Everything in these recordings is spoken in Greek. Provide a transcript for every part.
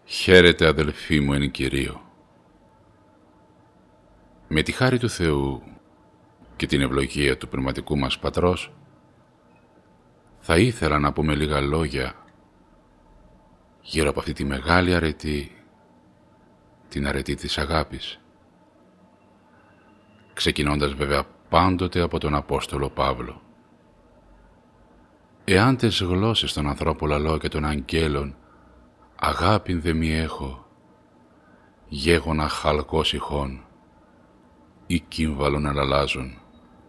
Χαίρετε αδελφοί μου εν Κυρίω. Με τη χάρη του Θεού και την ευλογία του πνευματικού μας Πατρός θα ήθελα να πούμε λίγα λόγια γύρω από αυτή τη μεγάλη αρετή, την αρετή της αγάπης, ξεκινώντας βέβαια πάντοτε από τον Απόστολο Παύλο. Εάν τες γλώσσες των ανθρώπων λαλώ και των αγγέλων αγάπην δε μη έχω, γέγονα χαλκός ηχών ή κύμβαλον αλλάζουν.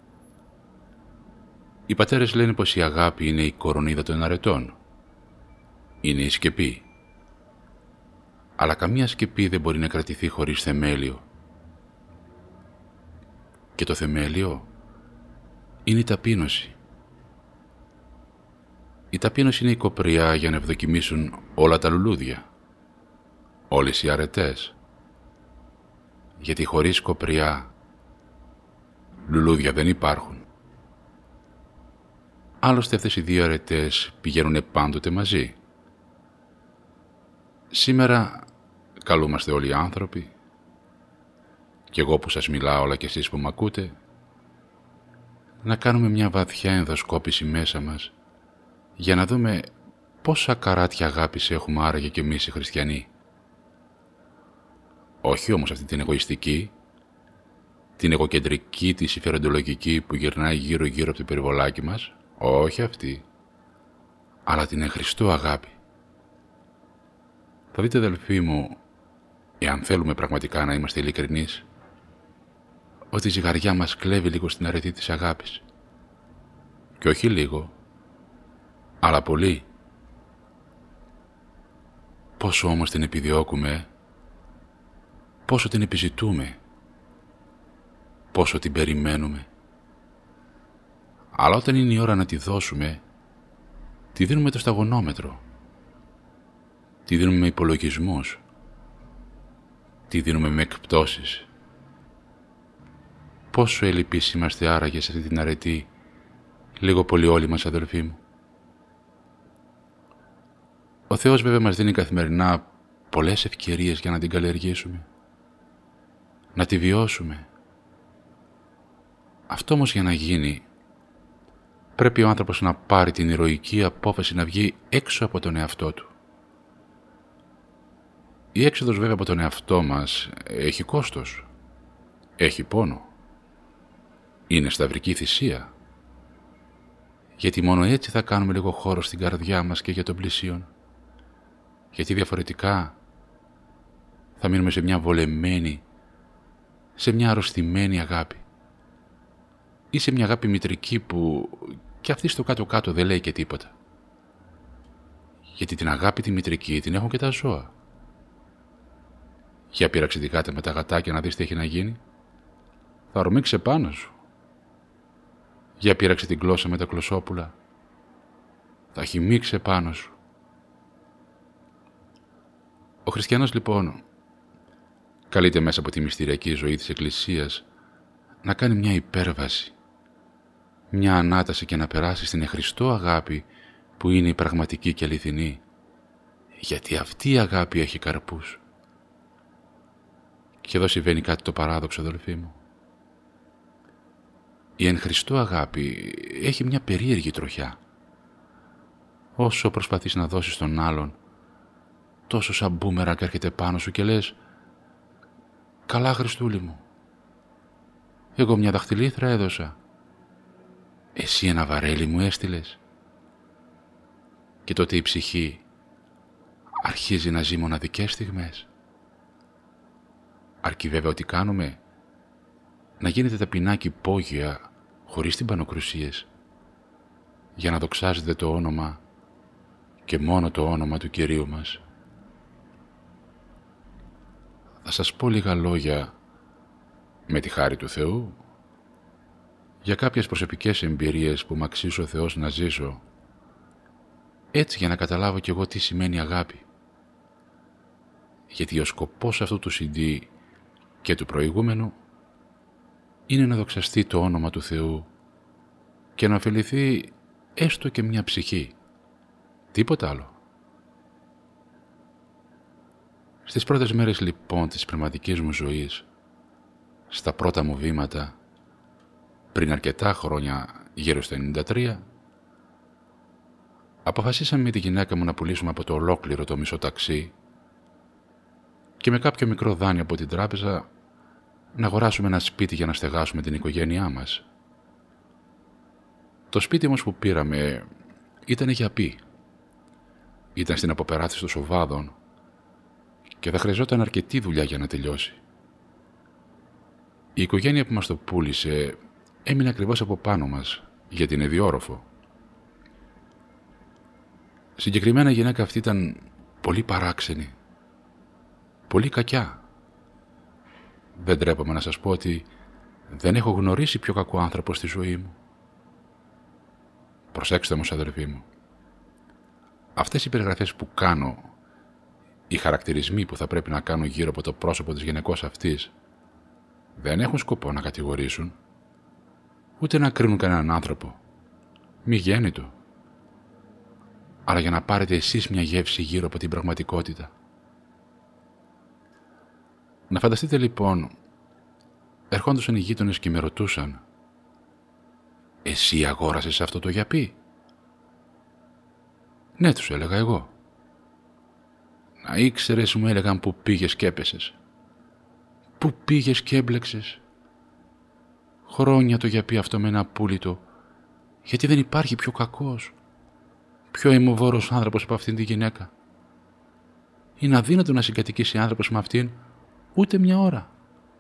Οι πατέρες λένε πως η αγάπη είναι η κορονίδα των αρετών, είναι η σκεπή. Αλλά καμία σκεπή δεν μπορεί να κρατηθεί χωρίς θεμέλιο. Και το θεμέλιο είναι η ταπείνωση. Η ταπείνωση είναι η κοπριά για να ευδοκιμήσουν όλα τα λουλούδια, όλες οι αρετές. Γιατί χωρίς κοπριά λουλούδια δεν υπάρχουν. Άλλωστε αυτές οι δύο αρετές πηγαίνουν πάντοτε μαζί. Σήμερα καλούμαστε όλοι οι άνθρωποι, κι εγώ που σας μιλάω αλλά και εσείς που μ' ακούτε, να κάνουμε μια βαθιά ενδοσκόπηση μέσα μας για να δούμε πόσα καράτια αγάπης έχουμε άραγε κι εμείς οι χριστιανοί. Όχι όμως αυτή την εγωιστική, την εγωκεντρική, τη συμφεροντολογική που γυρνάει γύρω-γύρω από το περιβολάκι μας, όχι αυτή, αλλά την εν Χριστώ αγάπη. Θα δείτε αδελφοί μου, εάν θέλουμε πραγματικά να είμαστε ειλικρινείς, ότι η ζυγαριά μας κλέβει λίγο στην αρετή της αγάπης. Και όχι λίγο, αλλά πολύ. Πόσο όμως την επιδιώκουμε, πόσο την επιζητούμε, πόσο την περιμένουμε. Αλλά όταν είναι η ώρα να τη δώσουμε, τη δίνουμε το σταγονόμετρο, τη δίνουμε με υπολογισμούς, τη δίνουμε με εκπτώσεις. Πόσο ελλειπείς είμαστε άραγε σε αυτή την αρετή, λίγο πολύ όλοι μας αδελφοί μου. Ο Θεός βέβαια μας δίνει καθημερινά πολλές ευκαιρίες για να την καλλιεργήσουμε, να τη βιώσουμε. Αυτό όμως για να γίνει, πρέπει ο άνθρωπος να πάρει την ηρωική απόφαση να βγει έξω από τον εαυτό του. Η έξοδος βέβαια από τον εαυτό μας έχει κόστος, έχει πόνο, είναι σταυρική θυσία, γιατί μόνο έτσι θα κάνουμε λίγο χώρο στην καρδιά μας και για τον πλησίον, γιατί διαφορετικά θα μείνουμε σε μια βολεμένη, σε μια αρρωστημένη αγάπη ή σε μια αγάπη μητρική που κι αυτή στο κάτω-κάτω δεν λέει και τίποτα. Γιατί την αγάπη τη μητρική την έχουν και τα ζώα. Για πείραξε την κάτα με τα γατάκια να δεις τι έχει να γίνει. Θα ρομίξε πάνω σου. Για πείραξε την γλώσσα με τα κλωσόπουλα. Θα χυμίξε πάνω σου. Ο χριστιανός λοιπόν καλείται μέσα από τη μυστηριακή ζωή της Εκκλησίας να κάνει μια υπέρβαση, μια ανάταση και να περάσει στην εχριστό αγάπη που είναι η πραγματική και αληθινή, γιατί αυτή η αγάπη έχει καρπούς. Και εδώ συμβαίνει κάτι το παράδοξο αδελφοί μου. Η εν Χριστώ αγάπη έχει μια περίεργη τροχιά. Όσο προσπαθείς να δώσεις τον άλλον, τόσο σαν μπούμεραγκ έρχεται πάνω σου και λες «Καλά Χριστούλη μου, εγώ μια δαχτυλίθρα έδωσα, εσύ ένα βαρέλι μου έστειλες». Και τότε η ψυχή αρχίζει να ζει μοναδικές στιγμές. Αρκεί βέβαια ότι κάνουμε να γίνεται ταπεινάκι υπόγεια χωρίς τυμπανοκρουσίες, για να δοξάζεται το όνομα και μόνο το όνομα του Κυρίου μας. Θα σας πω λίγα λόγια με τη χάρη του Θεού για κάποιες προσωπικές εμπειρίες που μ' αξίζει ο Θεός να ζήσω, έτσι για να καταλάβω κι εγώ τι σημαίνει αγάπη. Γιατί ο σκοπός αυτού του CD και του προηγούμενου είναι να δοξαστεί το όνομα του Θεού και να ωφεληθεί έστω και μια ψυχή. Τίποτα άλλο. Στις πρώτες μέρες λοιπόν της πνευματικής μου ζωής, στα πρώτα μου βήματα, πριν αρκετά χρόνια, γύρω στο 93, αποφασίσαμε με τη γυναίκα μου να πουλήσουμε από το ολόκληρο το μισό ταξί και με κάποιο μικρό δάνειο από την τράπεζα να αγοράσουμε ένα σπίτι για να στεγάσουμε την οικογένειά μας. Το σπίτι όμως που πήραμε ήταν για πει. Ήταν στην αποπεράθηση των Σοβάδων και θα χρειαζόταν αρκετή δουλειά για να τελειώσει. Η οικογένεια που μας το πούλησε έμεινε ακριβώς από πάνω μας, γιατί είναι διόροφο. Συγκεκριμένα η γυναίκα αυτή ήταν πολύ παράξενη, πολύ κακιά. Δεν τρέπομαι να σας πω ότι δεν έχω γνωρίσει πιο κακό άνθρωπο στη ζωή μου. Προσέξτε όμως, αδερφοί μου, αυτές οι περιγραφές που κάνω, οι χαρακτηρισμοί που θα πρέπει να κάνω γύρω από το πρόσωπο της γυναικός αυτής, δεν έχουν σκοπό να κατηγορήσουν, ούτε να κρίνουν κανέναν άνθρωπο, μη γέννητο, αλλά για να πάρετε εσείς μια γεύση γύρω από την πραγματικότητα. Να φανταστείτε λοιπόν, ερχόντουσαν οι γείτονες και με ρωτούσαν, «Εσύ αγόρασες αυτό το γιαπί?» «Ναι», τους έλεγα εγώ. «Να ήξερες», μου έλεγαν, «που πήγες και έπεσες. Πού πήγες και έμπλεξες. Χρόνια το γιαπί αυτό με ένα απούλητο, γιατί δεν υπάρχει πιο κακός, πιο αιμοβόρος άνθρωπος από αυτήν τη γυναίκα. Είναι αδύνατο να συγκατοικήσει άνθρωπος με αυτήν ούτε μια ώρα».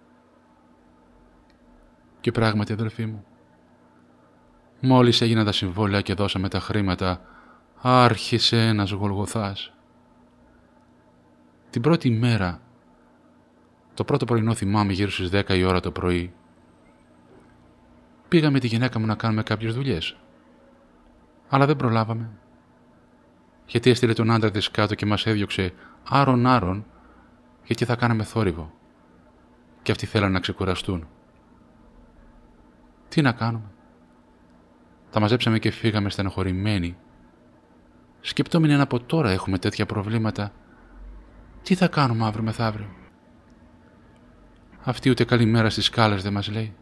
Και πράγματι, αδελφοί μου, μόλις έγιναν τα συμβόλαια και δώσαμε τα χρήματα, άρχισε ένας Γολγοθάς. Την πρώτη μέρα, το πρώτο πρωινό θυμάμαι γύρω στις 10 η ώρα το πρωί, πήγαμε τη γυναίκα μου να κάνουμε κάποιες δουλειές. Αλλά δεν προλάβαμε, γιατί έστειλε τον άντρα της κάτω και μας έδιωξε άρον-άρον, γιατί θα κάναμε θόρυβο και αυτοί θέλαν να ξεκουραστούν. Τι να κάνουμε. Τα μαζέψαμε και φύγαμε στενοχωρημένοι, σκεπτόμενοι αν από τώρα έχουμε τέτοια προβλήματα, τι θα κάνουμε αύριο μεθαύριο. Αυτή ούτε καλημέρα στις σκάλες δεν μας λέει.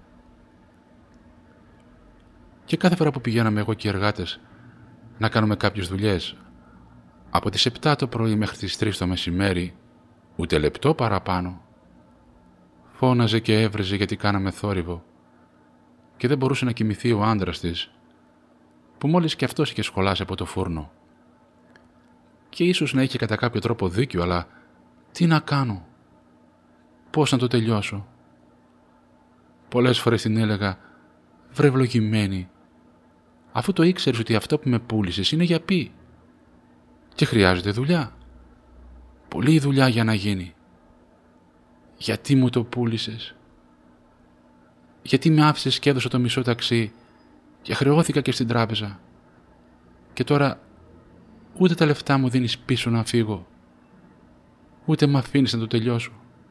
Και κάθε φορά που πηγαίναμε εγώ και οι εργάτες να κάνουμε κάποιες δουλειές, από τις 7 το πρωί μέχρι τις 3 το μεσημέρι, ούτε λεπτό παραπάνω, φώναζε και έβριζε γιατί κάναμε θόρυβο και δεν μπορούσε να κοιμηθεί ο άντρας της, που μόλις και αυτός είχε σχολάσει από το φούρνο. Και ίσως να είχε κατά κάποιο τρόπο δίκιο, αλλά τι να κάνω, πώς να το τελειώσω. Πολλές φορές την έλεγα, «Βρε ευλογημένη, αφού το ήξερες ότι αυτό που με πούλησες είναι για πει και χρειάζεται δουλειά, πολλή δουλειά για να γίνει. Γιατί μου το πούλησες? Γιατί με άφησες και έδωσα το μισό ταξί και χρεώθηκα και στην τράπεζα και τώρα ούτε τα λεφτά μου δίνεις πίσω να φύγω, ούτε με αφήνεις να το τελειώσω.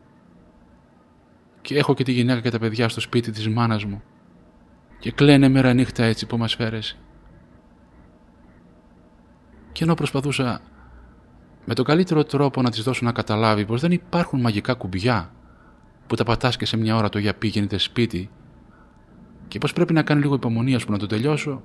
Και έχω και τη γυναίκα και τα παιδιά στο σπίτι της μάνας μου και κλαίνε μέρα νύχτα έτσι που μας φέρεσαι». Και ενώ προσπαθούσα με τον καλύτερο τρόπο να της δώσω να καταλάβει πως δεν υπάρχουν μαγικά κουμπιά που τα πατάς και σε μια ώρα το γιαπί γίνεται σπίτι και πως πρέπει να κάνει λίγο υπομονή ώσπου να το τελειώσω,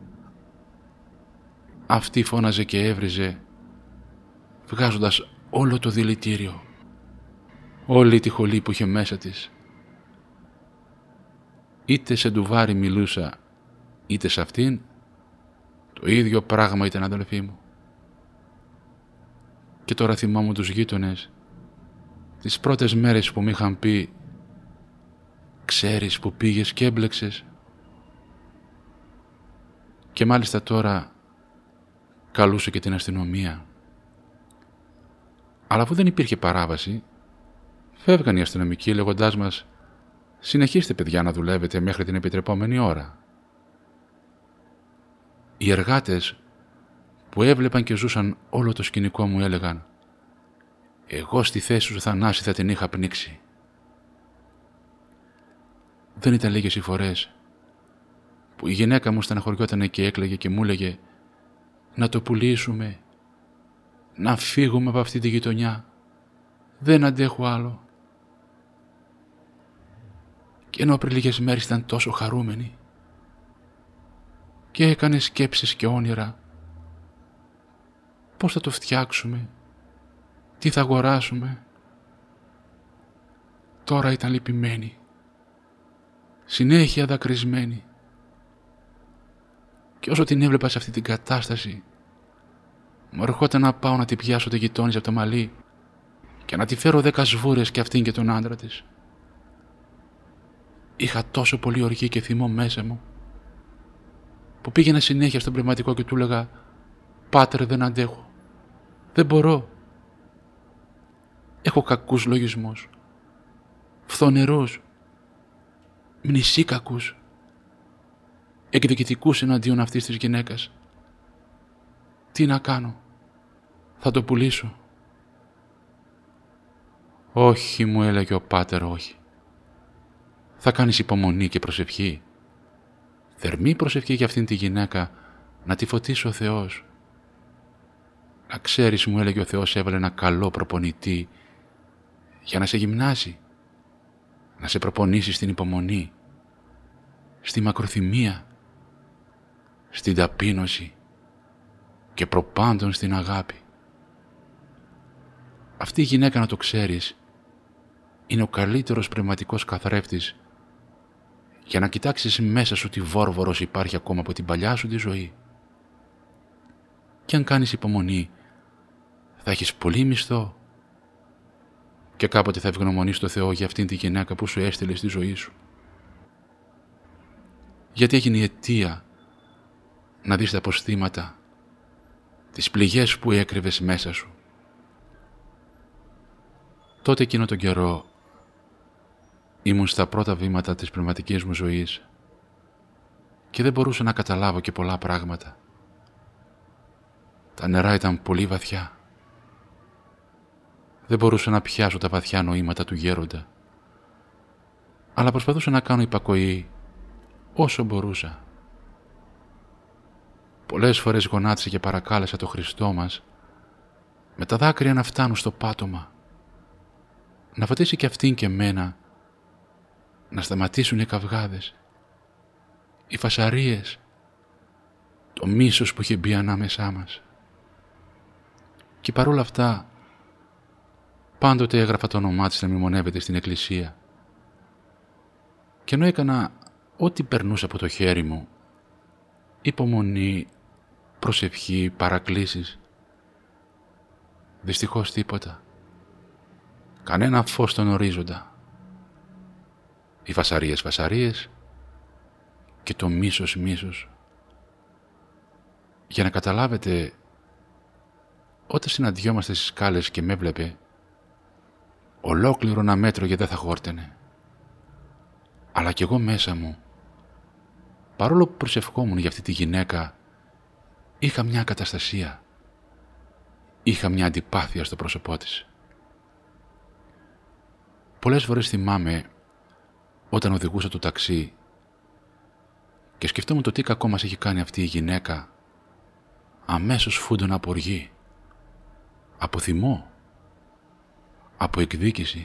αυτή φώναζε και έβριζε, βγάζοντας όλο το δηλητήριο, όλη τη χολή που είχε μέσα της. Είτε σε ντουβάρι μιλούσα, είτε σε αυτήν, το ίδιο πράγμα ήταν, αδελφοί μου. Και τώρα θυμάμαι τους γείτονες, τις πρώτες μέρες που μου είχαν πει, «Ξέρεις που πήγες και έμπλεξες?» Και μάλιστα τώρα καλούσε και την αστυνομία. Αλλά αφού δεν υπήρχε παράβαση, φεύγαν οι αστυνομικοί λέγοντάς μας, «Συνεχίστε, παιδιά, να δουλεύετε μέχρι την επιτρεπόμενη ώρα». Οι εργάτες που έβλεπαν και ζούσαν όλο το σκηνικό μου έλεγαν, «Εγώ στη θέση σου, Θανάση, θα την είχα πνίξει». Δεν ήταν λίγες οι φορές που η γυναίκα μου στεναχωριότανε και έκλαιγε και μου έλεγε, «Να το πουλήσουμε, να φύγουμε από αυτή τη γειτονιά. Δεν αντέχω άλλο. Και ενώ πριν λίγες μέρες ήταν τόσο χαρούμενη και έκανε σκέψεις και όνειρα πώς θα το φτιάξουμε, τι θα αγοράσουμε, τώρα ήταν λυπημένη, συνέχεια δακρυσμένη. Και όσο την έβλεπα σε αυτή την κατάσταση, μου ερχόταν να πάω να την πιάσω τη γειτόνισσα από το μαλλί και να τη φέρω 10 σβούρες και αυτήν και τον άντρα της. Είχα τόσο πολύ οργή και θυμό μέσα μου, που πήγαινα συνέχεια στον πνευματικό και του έλεγα «Πάτερ, δεν αντέχω, δεν μπορώ. Έχω κακούς λογισμούς, φθονερούς, μνησίκακους, εκδικητικούς εναντίον αυτής της γυναίκας. Τι να κάνω, θα το πουλήσω». «Όχι», μου έλεγε ο πάτερ, «όχι. Θα κάνεις υπομονή και προσευχή. Θερμή προσευχή για αυτήν τη γυναίκα, να τη φωτίσει ο Θεός. Να ξέρεις», μου έλεγε, «ο Θεός έβαλε ένα καλό προπονητή για να σε γυμνάσει, να σε προπονήσει στην υπομονή, στη μακροθυμία, στην ταπείνωση και προπάντων στην αγάπη. Αυτή η γυναίκα, να το ξέρεις, είναι ο καλύτερος πνευματικός καθρέφτης για να κοιτάξεις μέσα σου τι βόρβορος υπάρχει ακόμα από την παλιά σου τη ζωή. Και αν κάνεις υπομονή, θα έχεις πολύ μισθό και κάποτε θα ευγνωμονείς το Θεό για αυτήν τη γυναίκα που σου έστειλε στη ζωή σου. Γιατί έγινε η αιτία να δεις τα αποστήματα, τις πληγές που έκρυβες μέσα σου. Τότε εκείνο τον καιρό ήμουν στα πρώτα βήματα της πνευματικής μου ζωής και δεν μπορούσα να καταλάβω και πολλά πράγματα. Τα νερά ήταν πολύ βαθιά. Δεν μπορούσα να πιάσω τα βαθιά νοήματα του γέροντα, αλλά προσπαθούσα να κάνω υπακοή όσο μπορούσα. Πολλές φορές γονάτισα και παρακάλεσα το Χριστό μας με τα δάκρυα να φτάνουν στο πάτωμα, να φωτίσει και αυτήν και μένα, να σταματήσουν οι καυγάδες, οι φασαρίες, το μίσος που είχε μπει ανάμεσά μας. Και παρόλα αυτά πάντοτε έγραφα το όνομά της να μνημονεύεται στην εκκλησία. Και ενώ έκανα ό,τι περνούσε από το χέρι μου, υπομονή, προσευχή, παρακλήσεις, δυστυχώς τίποτα. Κανένα φως στον ορίζοντα. Οι φασαρίες και το μίσος. Για να καταλάβετε, όταν συναντιόμαστε στις σκάλες και με έβλεπε, ολόκληρο ένα μέτρο και δεν θα χόρτενε. Αλλά κι εγώ μέσα μου, παρόλο που προσευχόμουν για αυτή τη γυναίκα, είχα μια καταστασία. Είχα μια αντιπάθεια στο πρόσωπό της. Πολλές φορές θυμάμαι όταν οδηγούσα το ταξί και σκεφτόμουν το τι κακό μας έχει κάνει αυτή η γυναίκα, αμέσως φούντωνα από οργή, από θυμό, από εκδίκηση.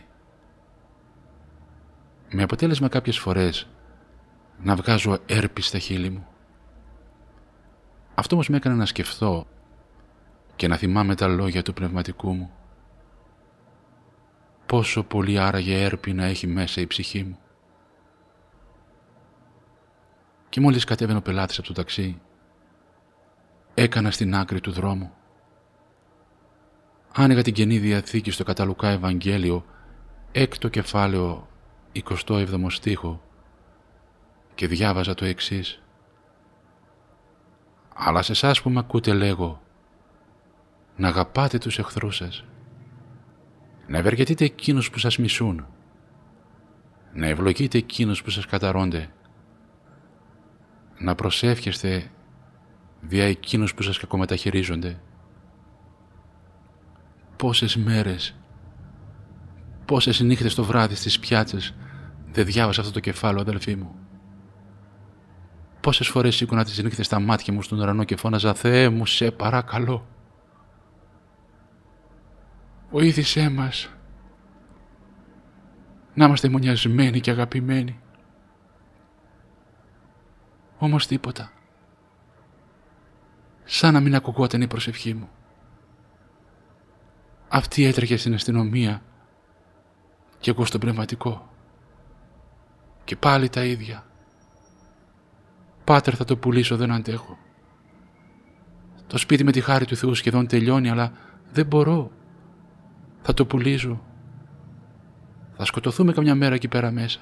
Με αποτέλεσμα κάποιες φορές να βγάζω έρπης στα χείλη μου. Αυτό όμως με έκανε να σκεφτώ και να θυμάμαι τα λόγια του πνευματικού μου. Πόσο πολύ άραγε έρπη να έχει μέσα η ψυχή μου. Και μόλις κατέβαινε ο πελάτης από το ταξί, έκανα στην άκρη του δρόμου. Άνοιγα την Καινή Διαθήκη στο κατά Λουκά Ευαγγέλιο, 6ο κεφάλαιο, 27ο στίχο, και διάβαζα το εξής. «Αλλά σε εσάς που μ' ακούτε λέγω, να αγαπάτε τους εχθρούς σας, να ευεργετείτε εκείνους που σας μισούν, να ευλογείτε εκείνους που σας καταρρώνται, να προσεύχεστε δια εκείνους που σας κακομεταχειρίζονται». Πόσες μέρες, πόσες νύχτες το βράδυ στις πιάτσες δεν διάβασα αυτό το κεφάλαιο, αδελφοί μου. Πόσες φορές σήκωνα τις νύχτες στα μάτια μου στον ουρανό και φώναζα «Θεέ μου, σε παρακαλώ, βοήθησέ μας, να είμαστε μονιασμένοι και αγαπημένοι. Όμως τίποτα. Σαν να μην ακουγόταν η προσευχή μου. Αυτή έτρεχε στην αστυνομία και εγώ στον πνευματικό. Και πάλι τα ίδια. Πάτερ, θα το πουλήσω, δεν αντέχω. Το σπίτι με τη χάρη του Θεού σχεδόν τελειώνει, αλλά δεν μπορώ. Θα το πουλήσω. Θα σκοτωθούμε καμιά μέρα εκεί πέρα μέσα.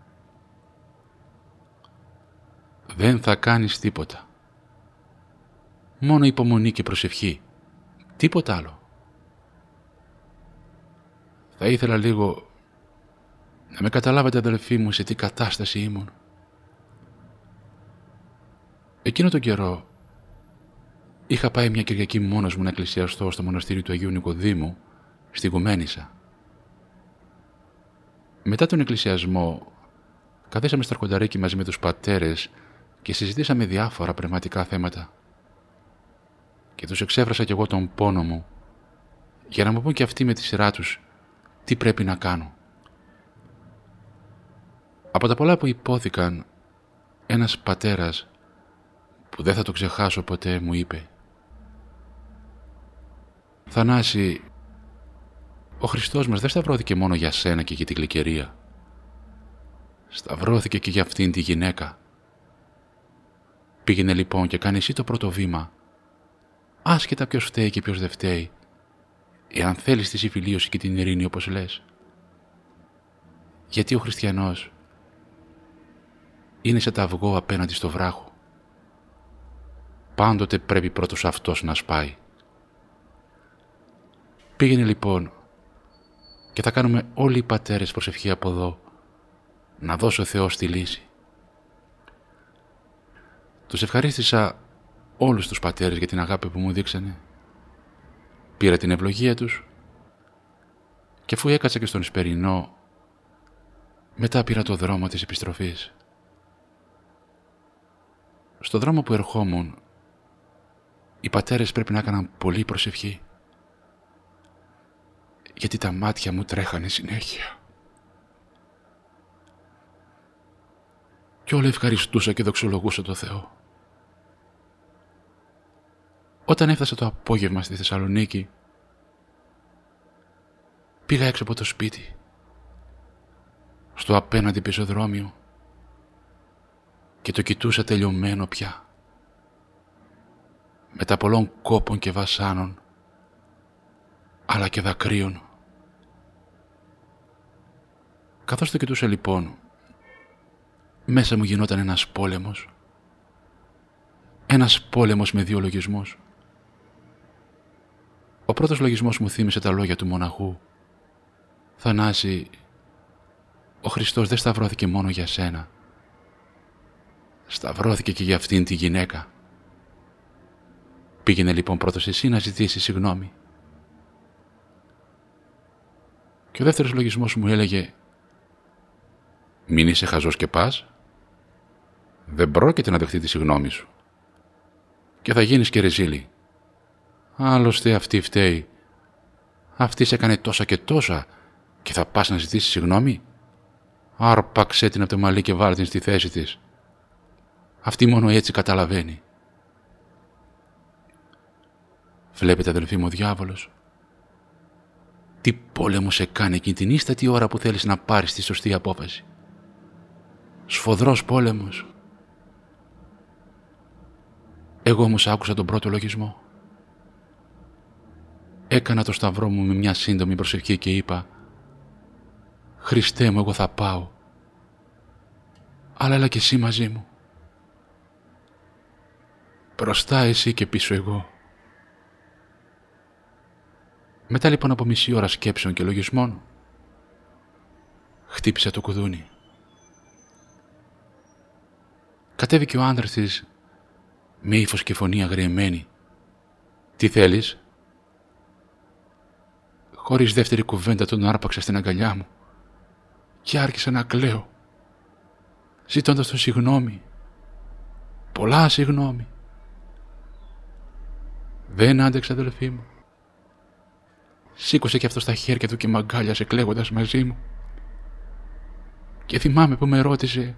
Δεν θα κάνεις τίποτα. Μόνο υπομονή και προσευχή. Τίποτα άλλο. Θα ήθελα λίγο να με καταλάβετε, αδελφοί μου, σε τι κατάσταση ήμουν. Εκείνο τον καιρό είχα πάει μια Κυριακή μόνος μου να εκκλησιαστώ στο μοναστήρι του Αγίου Νικοδήμου στη Γουμένισσα. Μετά τον εκκλησιασμό καθίσαμε στο αρχονταρίκι μαζί με τους πατέρες και συζητήσαμε διάφορα πνευματικά θέματα. Και τους εξέφρασα κι εγώ τον πόνο μου για να μου πούν και αυτοί με τη σειρά τους τι πρέπει να κάνω. Από τα πολλά που υπόθηκαν, ένας πατέρας που δεν θα το ξεχάσω ποτέ μου είπε: «Θανάση, ο Χριστός μας δεν σταυρώθηκε μόνο για σένα και για την γλυκερία. Σταυρώθηκε και για αυτήν τη γυναίκα. Πήγαινε λοιπόν και κάνε εσύ το πρώτο βήμα, άσχετα ποιος φταίει και ποιος δεν φταίει, εάν θέλεις τη συμφιλίωση και την ειρήνη όπως λες. Γιατί ο χριστιανός είναι σαν το αυγό απέναντι στο βράχο. Πάντοτε πρέπει πρώτος αυτός να σπάει. Πήγαινε λοιπόν και θα κάνουμε όλοι οι πατέρες προσευχή από εδώ, να δώσει ο Θεός τη λύση». Τους ευχαρίστησα όλους τους πατέρες για την αγάπη που μου δείξανε. Πήρα την ευλογία τους και αφού έκατσα και στον Εσπερινό, μετά πήρα το δρόμο της επιστροφής. Στο δρόμο που ερχόμουν, οι πατέρες πρέπει να έκαναν πολύ προσευχή, γιατί τα μάτια μου τρέχανε συνέχεια. Κι όλα ευχαριστούσα και δοξολογούσα το Θεό. Όταν έφτασα το απόγευμα στη Θεσσαλονίκη, πήγα έξω από το σπίτι, στο απέναντι πεζοδρόμιο, και το κοιτούσα τελειωμένο πια, μετά πολλών κόπων και βασάνων, αλλά και δακρύων. Καθώς το κοιτούσα λοιπόν, μέσα μου γινόταν ένας πόλεμος. Ένας πόλεμος με δύο λογισμούς. Ο πρώτος λογισμός μου θύμισε τα λόγια του μοναχού: «Θανάση, ο Χριστός δεν σταυρώθηκε μόνο για σένα. Σταυρώθηκε και για αυτήν τη γυναίκα. Πήγαινε λοιπόν πρώτος εσύ να ζητήσεις συγγνώμη». Και ο δεύτερος λογισμός μου έλεγε: «Μην είσαι χαζός και πας. Δεν πρόκειται να δεχτεί τη συγγνώμη σου. Και θα γίνεις και ρεζίλη. Άλλωστε αυτή φταίει. Αυτή σε έκανε τόσα και τόσα και θα πας να ζητήσεις συγγνώμη. Άρπαξε την από το μαλλί και βάλε την στη θέση της. Αυτή μόνο έτσι καταλαβαίνει». Βλέπετε, αδελφοί μου, ο διάβολος τι πόλεμο σε κάνει εκείνη την ίστατη ώρα που θέλεις να πάρεις τη σωστή απόφαση. Σφοδρός πόλεμος. Εγώ όμως άκουσα τον πρώτο λογισμό. Έκανα το σταυρό μου με μια σύντομη προσευχή και είπα: «Χριστέ μου, εγώ θα πάω, αλλά έλα και εσύ μαζί μου. Μπροστά εσύ και πίσω εγώ». Μετά λοιπόν από μισή ώρα σκέψεων και λογισμών, χτύπησε το κουδούνι. Κατέβηκε ο άντρας της με ύφος και φωνή αγριεμένη. «Τι θέλεις?» Χωρίς δεύτερη κουβέντα τον άρπαξα στην αγκαλιά μου και άρχισα να κλαίω, ζητώντας τον συγγνώμη. Πολλά συγγνώμη. Δεν άντεξα, αδελφοί μου. Σήκωσε και αυτός τα χέρια του και μ' αγκάλιασε κλαίγοντας μαζί μου. Και θυμάμαι που με ρώτησε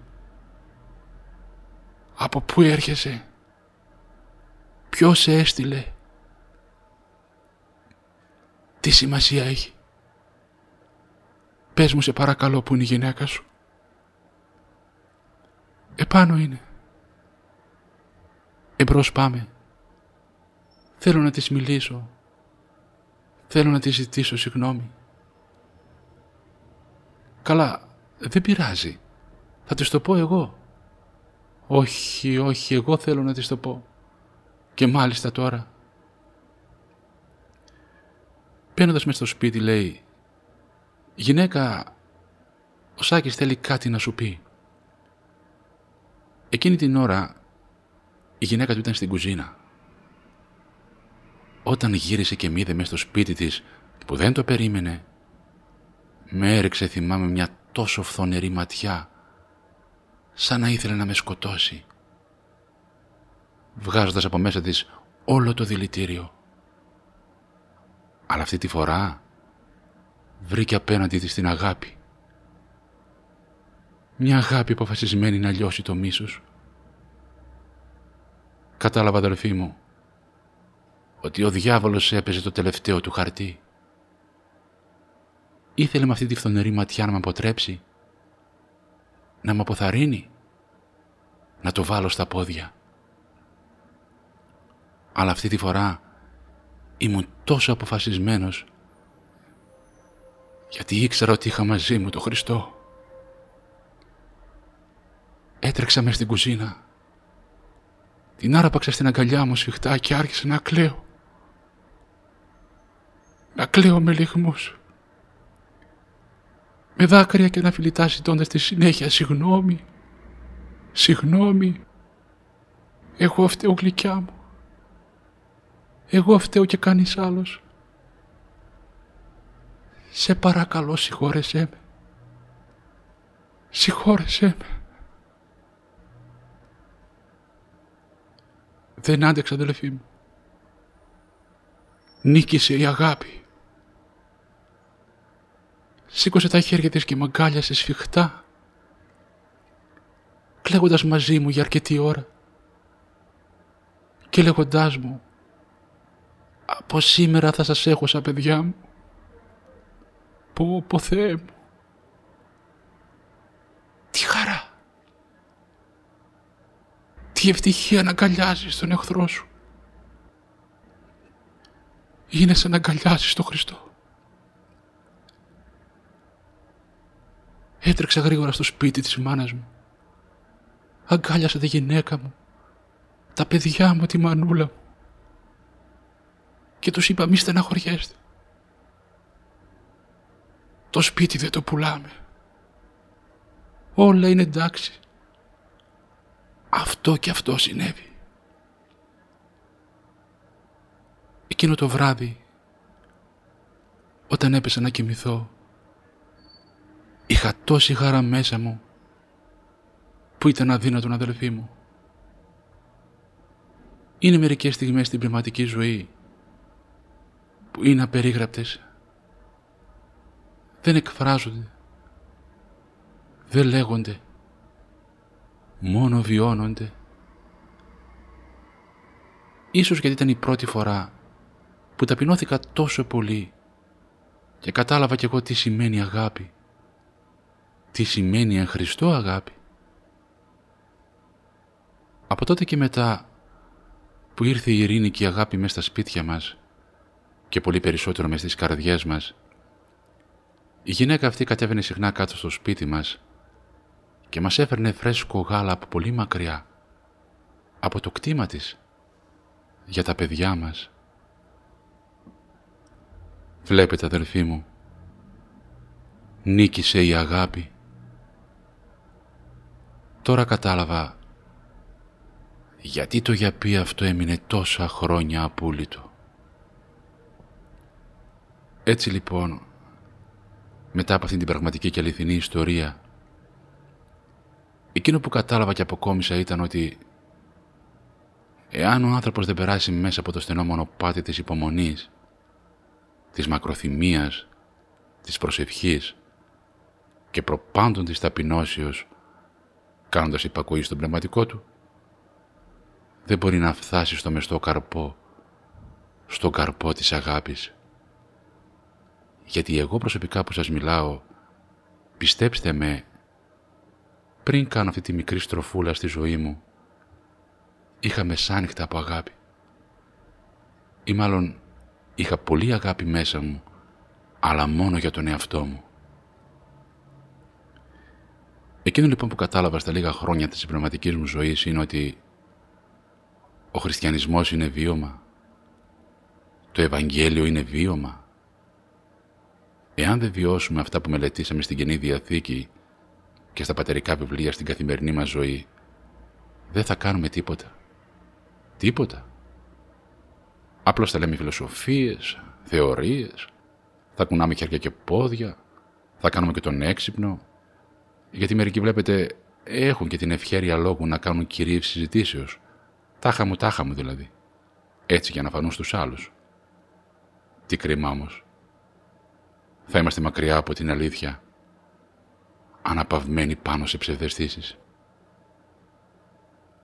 «Από πού έρχεσαι, ποιος σε έστειλε, τι σημασία έχει, πες μου σε παρακαλώ που είναι η γυναίκα σου». «Επάνω είναι». «Εμπρός πάμε, θέλω να της μιλήσω, θέλω να της ζητήσω συγγνώμη». «Καλά, δεν πειράζει, θα της το πω εγώ». «Όχι, όχι, εγώ θέλω να της το πω, και μάλιστα τώρα». Μπαίνοντας μες στο σπίτι λέει «Γυναίκα, ο Σάκης θέλει κάτι να σου πει». Εκείνη την ώρα η γυναίκα του ήταν στην κουζίνα. Όταν γύρισε και μ' είδε μες στο σπίτι της που δεν το περίμενε, με έριξε, θυμάμαι, μια τόσο φθονερή ματιά, σαν να ήθελε να με σκοτώσει, βγάζοντας από μέσα της όλο το δηλητήριο. Αλλά αυτή τη φορά βρήκε απέναντι της την αγάπη. Μια αγάπη αποφασισμένη να λιώσει το μίσος. Κατάλαβα, αδελφή μου, ότι ο διάβολος έπαιζε το τελευταίο του χαρτί. Ήθελε με αυτή τη φθονερή ματιά να με αποτρέψει, να με αποθαρρύνει, να το βάλω στα πόδια. Αλλά αυτή τη φορά ήμουν τόσο αποφασισμένος, γιατί ήξερα ότι είχα μαζί μου τον Χριστό. Έτρεξα μες στην κουζίνα, την άραπαξα στην αγκαλιά μου σφιχτά και άρχισα να κλαίω. Να κλαίω με λυγμούς, με δάκρυα και να φιλητά ζητώντας στη συνέχεια «Συγγνώμη, συγγνώμη, εγώ φταίω γλυκιά μου, εγώ φταίω και κανείς άλλος. Σε παρακαλώ, συγχώρεσέ με, συγχώρεσέ με». Δεν άντεξα, αδελφοί μου. Νίκησε η αγάπη. Σήκωσε τα χέρια της και μ' αγκάλιασε σφιχτά, κλαίγοντας μαζί μου για αρκετή ώρα και λέγοντάς μου «Από σήμερα θα σας έχω σαν παιδιά μου». Πω Θεέ μου, τι χαρά, τι ευτυχία να αγκαλιάζεις τον εχθρό σου. Είναι σαν να αγκαλιάζεις τον Χριστό. Έτρεξα γρήγορα στο σπίτι της μάνας μου. Αγκάλιασα τη γυναίκα μου, τα παιδιά μου, τη μανούλα μου, και τους είπα «Μη στεναχωριέστε. Το σπίτι δεν το πουλάμε. Όλα είναι εντάξει. Αυτό και αυτό συνέβη». Εκείνο το βράδυ, όταν έπεσα να κοιμηθώ, είχα τόση χαρά μέσα μου που ήταν αδύνατον, αδελφοί μου. Είναι μερικές στιγμές στην πνευματική ζωή που είναι απερίγραπτες. Δεν εκφράζονται, δεν λέγονται, μόνο βιώνονται. Ίσως γιατί ήταν η πρώτη φορά που ταπεινώθηκα τόσο πολύ και κατάλαβα κι εγώ τι σημαίνει αγάπη, τι σημαίνει εν Χριστώ αγάπη. Από τότε και μετά που ήρθε η ειρήνη και η αγάπη μες στα σπίτια μας και πολύ περισσότερο μες στις καρδιές μας, η γυναίκα αυτή κατέβαινε συχνά κάτω στο σπίτι μας και μας έφερνε φρέσκο γάλα από πολύ μακριά, από το κτήμα της, για τα παιδιά μας. Βλέπετε, αδελφοί μου, νίκησε η αγάπη. Τώρα κατάλαβα γιατί το γιαπί αυτό έμεινε τόσα χρόνια απούλητο. Έτσι λοιπόν, μετά από αυτήν την πραγματική και αληθινή ιστορία, εκείνο που κατάλαβα και αποκόμισα ήταν ότι εάν ο άνθρωπος δεν περάσει μέσα από το στενό μονοπάτι της υπομονής, της μακροθυμίας, της προσευχής, και προπάντων της ταπεινώσεως, κάνοντας υπακοή στον πνευματικό του, δεν μπορεί να φτάσει στο μεστό καρπό, στον καρπό της αγάπης. Γιατί εγώ προσωπικά που σας μιλάω, πιστέψτε με, πριν κάνω αυτή τη μικρή στροφούλα στη ζωή μου, είχα μεσάνυχτα από αγάπη. Ή μάλλον είχα πολύ αγάπη μέσα μου, αλλά μόνο για τον εαυτό μου. Εκείνο λοιπόν που κατάλαβα στα λίγα χρόνια της πνευματικής μου ζωής είναι ότι ο χριστιανισμός είναι βίωμα, το Ευαγγέλιο είναι βίωμα. Εάν δεν βιώσουμε αυτά που μελετήσαμε στην Καινή Διαθήκη και στα πατερικά βιβλία στην καθημερινή μας ζωή, δεν θα κάνουμε τίποτα. Τίποτα. Απλώς θα λέμε φιλοσοφίες, θεωρίες, θα κουνάμε χέρια και πόδια, θα κάνουμε και τον έξυπνο, γιατί μερικοί βλέπετε έχουν και την ευχέρεια λόγου να κάνουν κυρίες συζητήσεως, τάχα μου δηλαδή, έτσι για να φανούν στους άλλους. Τι κρίμα όμως. Θα είμαστε μακριά από την αλήθεια, αναπαυμένοι πάνω σε ψευδαισθήσεις.